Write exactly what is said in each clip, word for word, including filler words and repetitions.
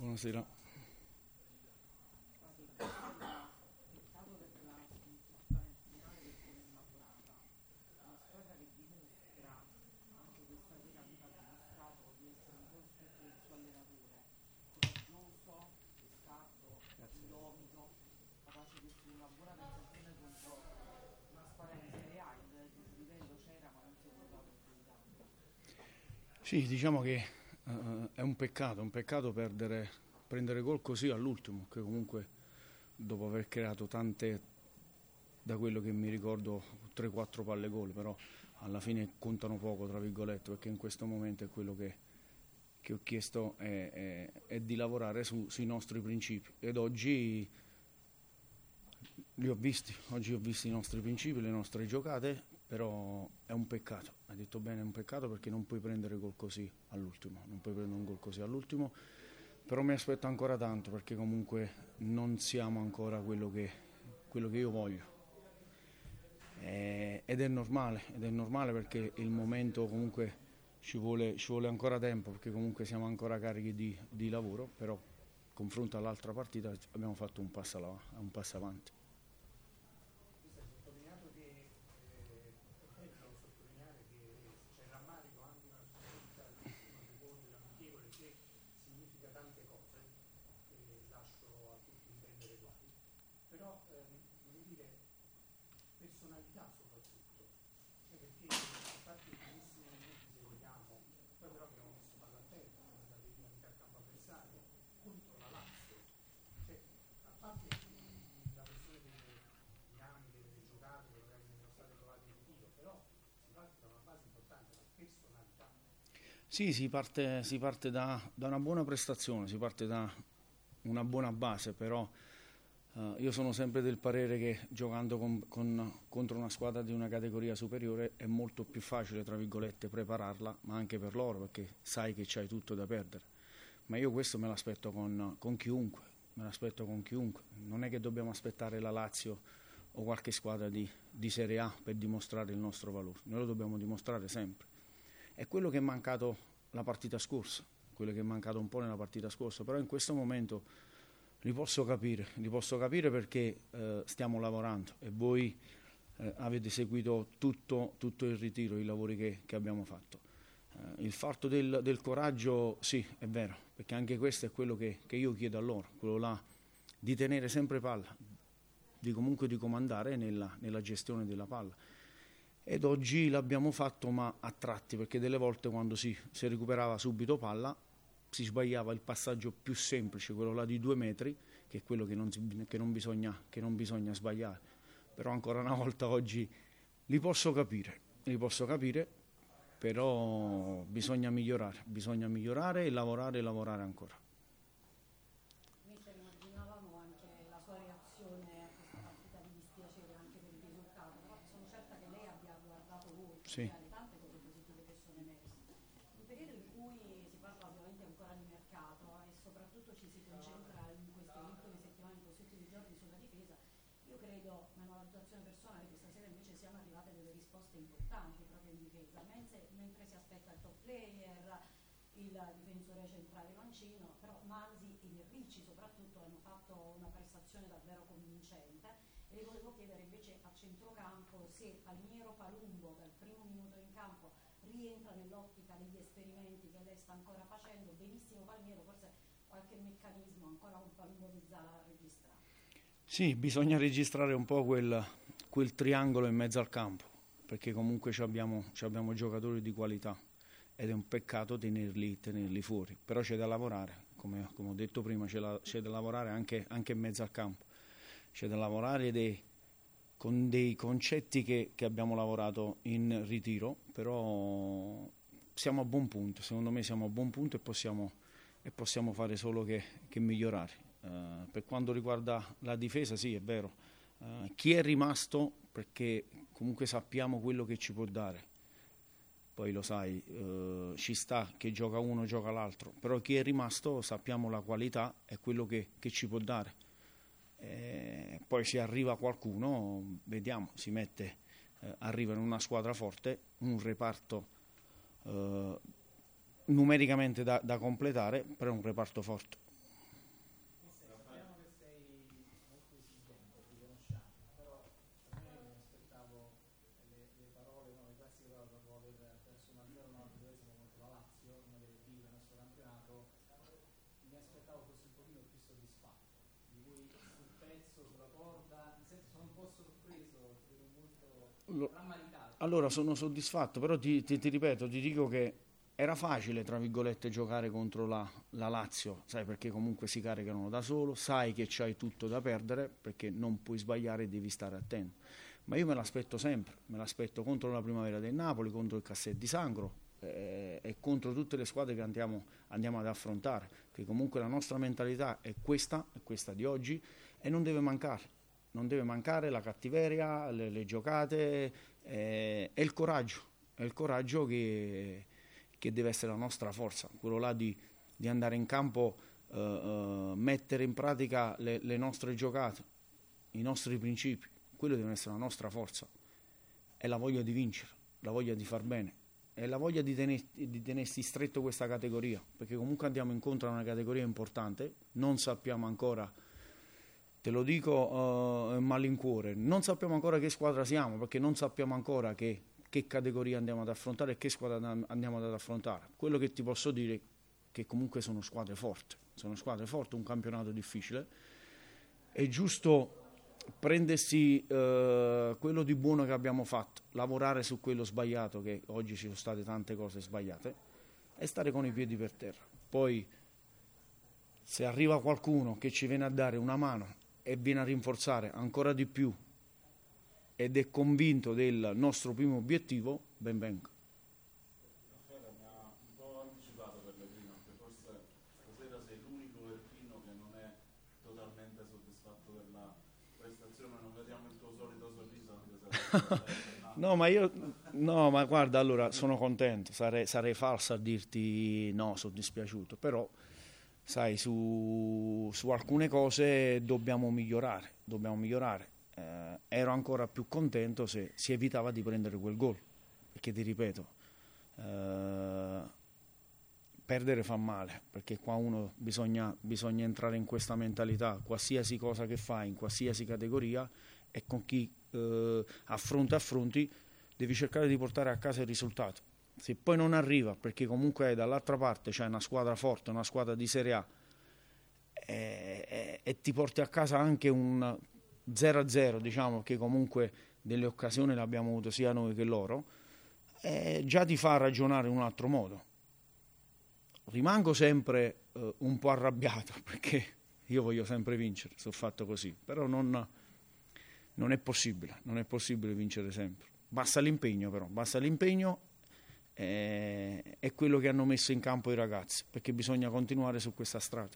Buonasera. Sì, diciamo che uh, è un peccato, un peccato perdere, prendere gol così all'ultimo, che comunque dopo aver creato tante, da quello che mi ricordo, tre quattro palle gol, però alla fine contano poco, tra virgolette, perché in questo momento è quello che, che ho chiesto è, è, è di lavorare su, sui nostri principi, ed oggi li ho visti, oggi ho visto i nostri principi, le nostre giocate, però è un peccato, hai detto bene, è un peccato perché non puoi prendere gol così all'ultimo, non puoi prendere un gol così all'ultimo, però mi aspetto ancora tanto perché comunque non siamo ancora quello che, quello che io voglio, e, ed è normale, ed è normale perché il momento comunque ci vuole, ci vuole ancora tempo, perché comunque siamo ancora carichi di, di lavoro, però confronto all'altra partita abbiamo fatto un passo, alla, un passo avanti. Però ehm, voglio dire personalità soprattutto, cioè perché a parte i primissimi minuti se vogliamo, poi però abbiamo messo palla a terra, siamo andati dinamite al campo avversario contro la Lazio, cioè a parte la questione delle dinamiche, delle giocate che magari sono state trovate in ritiro, però si parte da una base importante, la personalità. Sì, si parte, si parte da, da una buona prestazione, si parte da una buona base, però Uh, io sono sempre del parere che giocando con, con, contro una squadra di una categoria superiore è molto più facile, tra virgolette, prepararla, ma anche per loro, perché sai che c'hai tutto da perdere. Ma io questo me l'aspetto con, con chiunque, me l'aspetto con chiunque. Non è che dobbiamo aspettare la Lazio o qualche squadra di, di Serie A per dimostrare il nostro valore. Noi lo dobbiamo dimostrare sempre. È quello che è mancato la partita scorsa, quello che è mancato un po' nella partita scorsa, però in questo momento Li posso capire, li posso capire perché eh, stiamo lavorando e voi eh, avete seguito tutto, tutto il ritiro, i lavori che, che abbiamo fatto. Eh, il fatto del, del coraggio, sì, è vero, perché anche questo è quello che, che io chiedo a loro, quello là di tenere sempre palla, di comunque di comandare nella, nella gestione della palla. Ed oggi l'abbiamo fatto, ma a tratti, perché delle volte quando si, si recuperava subito palla si sbagliava il passaggio più semplice, quello là di due metri, che è quello che non, si, che non, bisogna, che non bisogna sbagliare. Però ancora una volta oggi li posso capire, li posso capire, però bisogna migliorare, bisogna migliorare e lavorare e lavorare ancora. Mister, immaginavamo anche la sua reazione a questa partita di dispiacere anche per il risultato, però sono certa che lei abbia guardato voi, sì. Cioè, le tante cose positive che sono emerse. Un periodo in cui si parla ovviamente ancora di mercato e soprattutto ci si concentra in queste ultime settimane, in questi ultimi giorni sulla difesa, io credo, ma è una valutazione personale, che stasera invece siano arrivate delle risposte importanti proprio in difesa, mentre, mentre si aspetta il top player, il difensore centrale mancino, però Manzi e Ricci soprattutto hanno fatto una prestazione davvero convincente, e le volevo chiedere invece a centrocampo se Palmiero Palumbo dal primo minuto in campo rientra nell'ottica degli esperimenti che lei sta ancora facendo. Benissimo Palmiero, forse qualche meccanismo ancora con Palumbo di Zala da registrare. Sì, bisogna registrare un po' quel, quel triangolo in mezzo al campo, perché comunque ci abbiamo, ci abbiamo giocatori di qualità ed è un peccato tenerli, tenerli fuori, però c'è da lavorare, come, come ho detto prima, c'è, la, c'è da lavorare anche, anche in mezzo al campo, c'è da lavorare dei, con dei concetti che, che abbiamo lavorato in ritiro, però siamo a buon punto, secondo me siamo a buon punto e possiamo, e possiamo fare solo che, che migliorare. Uh, per quanto riguarda la difesa, sì, è vero, uh, chi è rimasto, perché comunque sappiamo quello che ci può dare, poi lo sai, uh, ci sta che gioca uno, gioca l'altro, però chi è rimasto sappiamo la qualità e quello che, che ci può dare. E poi se arriva qualcuno, vediamo, si mette, eh, arriva in una squadra forte, un reparto eh, numericamente da, da completare, però è un reparto forte. discorso sulla corda, nel senso sono un po' sorpreso, molto rammaricato. Allora sono soddisfatto, però ti, ti, ti ripeto, ti dico che era facile, tra virgolette, giocare contro la, la Lazio, sai, perché comunque si caricano da solo, sai che c'hai tutto da perdere, perché non puoi sbagliare e devi stare attento. Ma io me l'aspetto sempre, me l'aspetto contro la Primavera del Napoli, contro il Casset di Sangro eh, e contro tutte le squadre che andiamo, andiamo ad affrontare, che comunque la nostra mentalità è questa, è questa di oggi, e non deve mancare, non deve mancare la cattiveria, le, le giocate eh, e il coraggio, è il coraggio che... che deve essere la nostra forza, quello là di, di andare in campo, uh, uh, mettere in pratica le, le nostre giocate, i nostri principi, quello deve essere la nostra forza, è la voglia di vincere, la voglia di far bene, è la voglia di, tener, di tenersi stretto questa categoria, perché comunque andiamo incontro a una categoria importante, non sappiamo ancora, te lo dico uh, a malincuore, non sappiamo ancora che squadra siamo, perché non sappiamo ancora che che categoria andiamo ad affrontare e che squadra andiamo ad affrontare. Quello che ti posso dire è che comunque sono squadre forti, sono squadre forti, un campionato difficile. È giusto prendersi eh, quello di buono che abbiamo fatto, lavorare su quello sbagliato, che oggi ci sono state tante cose sbagliate, e stare con i piedi per terra. Poi se arriva qualcuno che ci viene a dare una mano e viene a rinforzare ancora di più ed è convinto del nostro primo obiettivo, ben venga. Raffaele mi ha un po' anticipato per le prime, perché forse stasera sei l'unico Erpino che non è totalmente soddisfatto della prestazione, non vediamo il tuo solito sorriso anche se no, ma io no, ma guarda, allora sono contento, sarei, sarei falso a dirti no, sono dispiaciuto, però sai, su, su alcune cose dobbiamo migliorare, dobbiamo migliorare. Eh, ero ancora più contento se si evitava di prendere quel gol, perché ti ripeto, eh, perdere fa male, perché qua uno bisogna, bisogna entrare in questa mentalità, qualsiasi cosa che fai, in qualsiasi categoria, e con chi eh, affronta affronti devi cercare di portare a casa il risultato. Se poi non arriva, perché comunque dall'altra parte c'è una squadra forte, una squadra di Serie A, e, e, e ti porti a casa anche un zero a zero, diciamo, che comunque delle occasioni le abbiamo avute sia noi che loro, eh, già ti fa ragionare in un altro modo. Rimango sempre eh, un po' arrabbiato, perché io voglio sempre vincere, sono fatto così, però non, non è possibile, non è possibile vincere sempre. Basta l'impegno, però, basta l'impegno eh, è quello che hanno messo in campo i ragazzi, perché bisogna continuare su questa strada.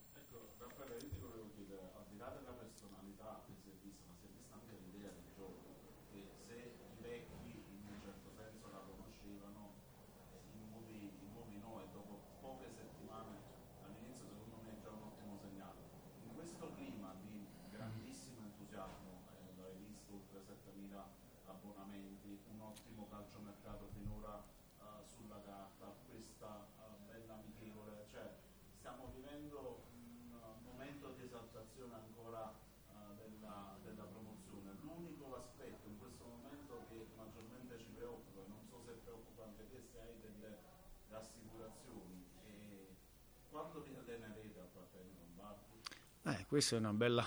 abbonamenti, un ottimo calciomercato finora uh, sulla carta, questa uh, bella amichevole, cioè stiamo vivendo un uh, momento di esaltazione ancora uh, della, della promozione. L'unico aspetto in questo momento che maggiormente ci preoccupa, non so se preoccupa anche te, se hai delle rassicurazioni, e quando vi allenerete a parte i Lombardi? Eh, questa è una bella...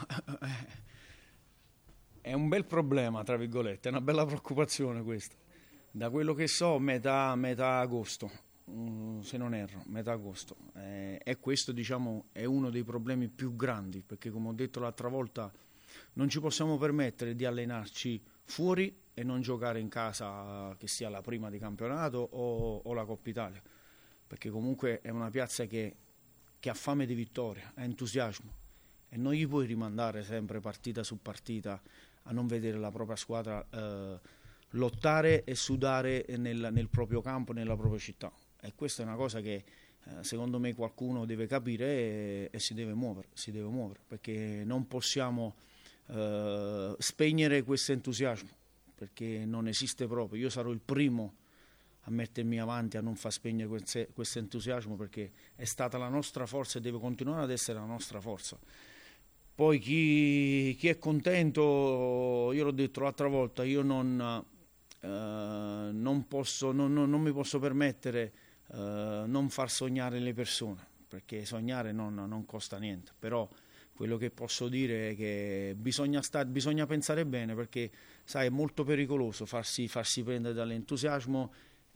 È un bel problema, tra virgolette, è una bella preoccupazione questa. Da quello che so, metà, metà agosto, um, se non erro, metà agosto. Eh, e questo, diciamo, è uno dei problemi più grandi, perché come ho detto l'altra volta, non ci possiamo permettere di allenarci fuori e non giocare in casa, che sia la prima di campionato o, o la Coppa Italia, perché comunque è una piazza che, che ha fame di vittoria, ha entusiasmo, e non gli puoi rimandare sempre partita su partita a non vedere la propria squadra eh, lottare e sudare nel, nel proprio campo, nella propria città. E questa è una cosa che eh, secondo me qualcuno deve capire e, e si deve muovere, si deve muovere, perché non possiamo eh, spegnere questo entusiasmo, perché non esiste proprio. Io sarò il primo a mettermi avanti a non far spegnere questo entusiasmo, perché è stata la nostra forza e deve continuare ad essere la nostra forza. Poi chi, chi è contento, io l'ho detto l'altra volta, io non, eh, non, posso, non, non, non mi posso permettere eh, non far sognare le persone, perché sognare non, non costa niente, però quello che posso dire è che bisogna, star, bisogna pensare bene, perché sai, è molto pericoloso farsi, farsi prendere dall'entusiasmo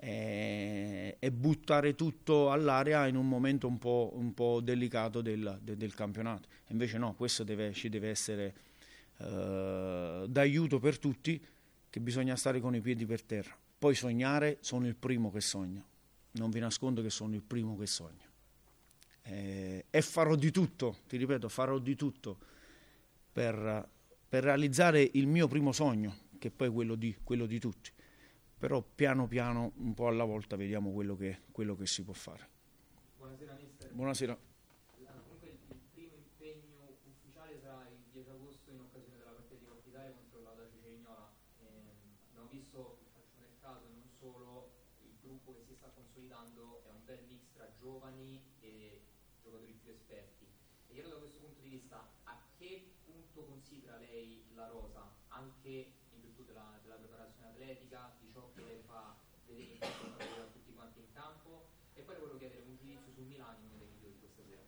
e, e buttare tutto all'aria in un momento un po', un po' delicato del, del, del campionato. Invece no, questo deve, ci deve essere uh, d'aiuto per tutti, che bisogna stare con i piedi per terra. Poi sognare, sono il primo che sogna, non vi nascondo che sono il primo che sogna. Eh, e farò di tutto, ti ripeto, farò di tutto per, per realizzare il mio primo sogno, che poi è quello di, quello di tutti. Però piano piano, un po' alla volta, vediamo quello che, quello che si può fare. Buonasera mister. Buonasera. Comunque il primo impegno ufficiale sarà il dieci agosto in occasione della partita di Coppa Italia contro la Cecignola. Eh, abbiamo visto, faccio nel caso, non solo il gruppo che si sta consolidando, è un bel mix tra giovani e giocatori più esperti. E io da questo punto di vista, a che punto considera lei la rosa, anche in virtù della, della preparazione atletica, di ciò che lei fa vedere in campo a tutti quanti in campo? E poi volevo chiedere un giudizio sul Milano in uno dei video di questa sera.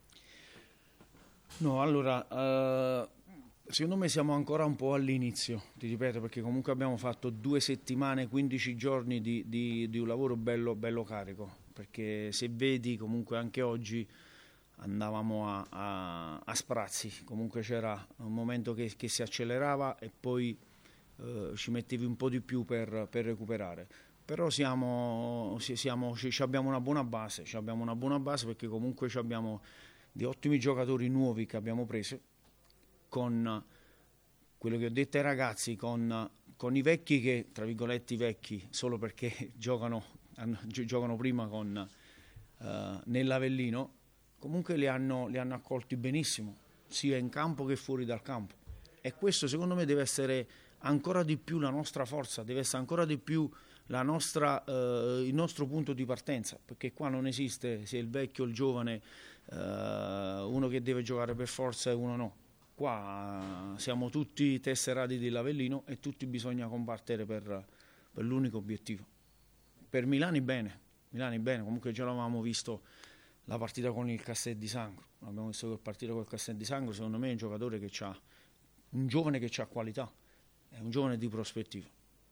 No, allora, uh, secondo me siamo ancora un po' all'inizio, ti ripeto, perché comunque abbiamo fatto due settimane, quindici giorni di, di, di un lavoro bello, bello carico, perché se vedi comunque anche oggi andavamo a, a, a sprazzi, comunque c'era un momento che, che si accelerava e poi uh, ci mettevi un po' di più per, per recuperare. Però siamo, siamo, ci abbiamo una buona base, ci abbiamo una buona base perché comunque ci abbiamo di ottimi giocatori nuovi che abbiamo preso, con quello che ho detto ai ragazzi, con, con i vecchi che, tra virgolette, i vecchi, solo perché giocano, hanno, giocano prima con, uh, nell'Avellino, comunque li hanno, li hanno accolti benissimo, sia in campo che fuori dal campo. E questo secondo me deve essere ancora di più la nostra forza, deve essere ancora di più la nostra, uh, il nostro punto di partenza, perché qua non esiste se il vecchio o il giovane, uh, uno che deve giocare per forza e uno no. Qua siamo tutti tesserati dell'Avellino e tutti bisogna combattere per, per l'unico obiettivo. Per Milani bene, Milani bene, comunque già l'avevamo visto la partita con il Castel di Sangro, abbiamo visto che partita con il Castel di Sangro, secondo me è un giocatore che ha, un giovane che ha qualità, è un giovane di prospettiva.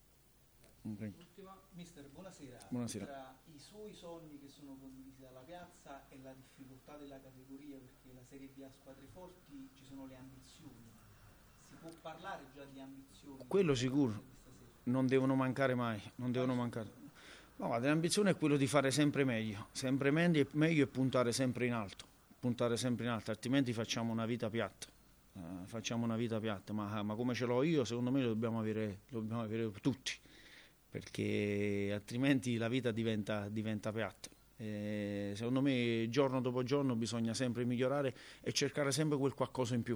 Okay. Ultima, mister, buonasera. Buonasera. Tra i suoi sogni che sono condivisi dalla piazza e la difficoltà della categoria, perché la Serie B ha squadre forti, ci sono le ambizioni. Si può parlare già di ambizioni? Quello sicuro, non devono mancare mai, non devono mancare. No, guarda, l'ambizione è quello di fare sempre meglio, sempre meglio, meglio e puntare sempre in alto, puntare sempre in alto, altrimenti facciamo una vita piatta. Uh, facciamo una vita piatta, ma, ma come ce l'ho io, secondo me lo dobbiamo avere, lo dobbiamo avere tutti, perché altrimenti la vita diventa, diventa piatta. E secondo me giorno dopo giorno bisogna sempre migliorare e cercare sempre quel qualcosa in più.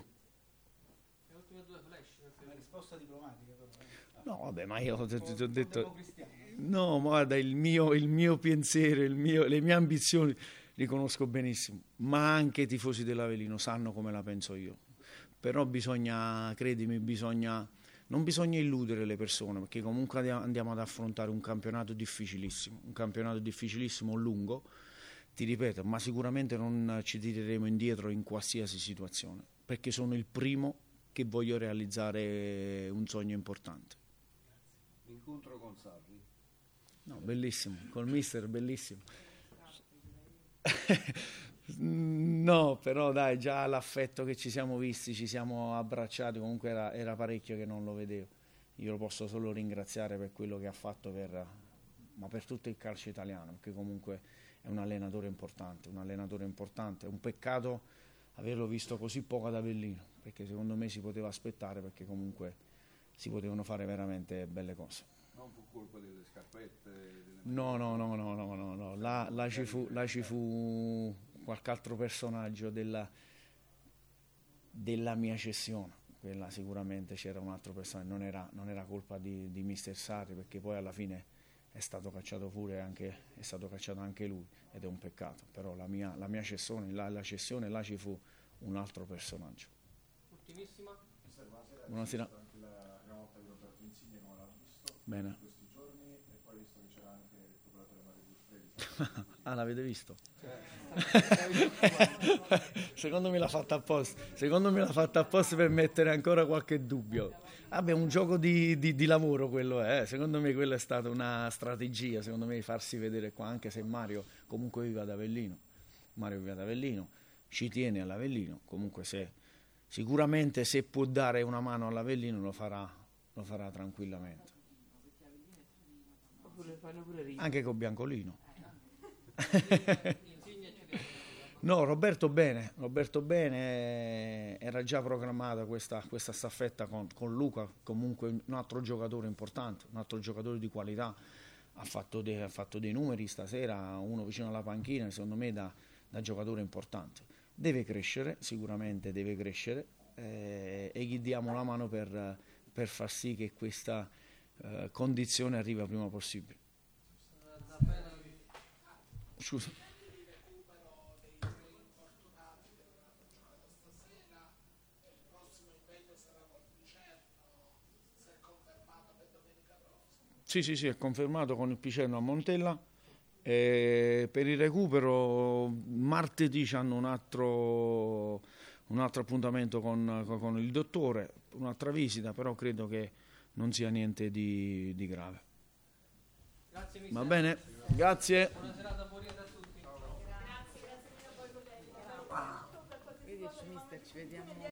Le ultime due flash, una risposta diplomatica però. Eh. No, vabbè, ma io ti ho detto, no, ma guarda, il mio, il mio pensiero, il mio, le mie ambizioni li conosco benissimo, ma anche i tifosi dell'Avellino sanno come la penso io. Però bisogna, credimi, bisogna, non bisogna illudere le persone, perché comunque andiamo ad affrontare un campionato difficilissimo, un campionato difficilissimo, lungo, ti ripeto, ma sicuramente non ci tireremo indietro in qualsiasi situazione, perché sono il primo che voglio realizzare un sogno importante. L'incontro con Sarri? No, bellissimo, col mister bellissimo. No, però dai, già l'affetto che ci siamo visti, ci siamo abbracciati, comunque era, era parecchio che non lo vedevo. Io lo posso solo ringraziare per quello che ha fatto per, ma per tutto il calcio italiano, perché comunque è un allenatore importante, un allenatore importante. È un peccato averlo visto così poco ad Avellino, perché secondo me si poteva aspettare, perché comunque si potevano fare veramente belle cose. Non fu colpa delle scarpette? Delle... No, no, no, no, no, no, no. Là, là, ci fu, là ci fu qualche altro personaggio della, della mia cessione. Quella sicuramente c'era un altro personaggio, non era, non era colpa di, di mister Sarri, perché poi alla fine è stato cacciato pure anche, è stato cacciato anche lui, ed è un peccato. Però la mia, la mia cessione, la, la cessione, là ci fu un altro personaggio. Ultimissima. Buonasera. Anche la prima volta che Roberto Insigne come l'ha visto Bene. in questi giorni, e poi visto che c'era anche il procuratore Mario Gustrelli, Ah, l'avete visto? Secondo me l'ha fatta apposta. Secondo me l'ha fatta apposta per mettere ancora qualche dubbio. Vabbè, un gioco di, di, di lavoro quello è. Eh. Secondo me quella è stata una strategia, secondo me, farsi vedere qua, anche se Mario comunque vive ad Avellino. Mario vive ad Avellino, ci tiene all'Avellino. Comunque se sicuramente se può dare una mano all'Avellino lo farà, lo farà tranquillamente. Anche con Biancolino. No, Roberto bene, Roberto bene, era già programmata questa, questa staffetta con, con Luca, comunque un altro giocatore importante, un altro giocatore di qualità, ha fatto, de, ha fatto dei numeri stasera, uno vicino alla panchina, secondo me da, da giocatore importante. Deve crescere, sicuramente deve crescere, eh, e gli diamo la mano per, per far sì che questa eh, condizione arrivi il prima possibile. Scusa. Sì, sì, sì, è confermato con il Picerno a Montella. E per il recupero martedì c'hanno un altro, un altro appuntamento con, con il dottore, un'altra visita, però credo che non sia niente di, di grave. Grazie, Va bene? Grazie. Buona serata, buon rientro a tutti. Vedi, mister, ci vediamo.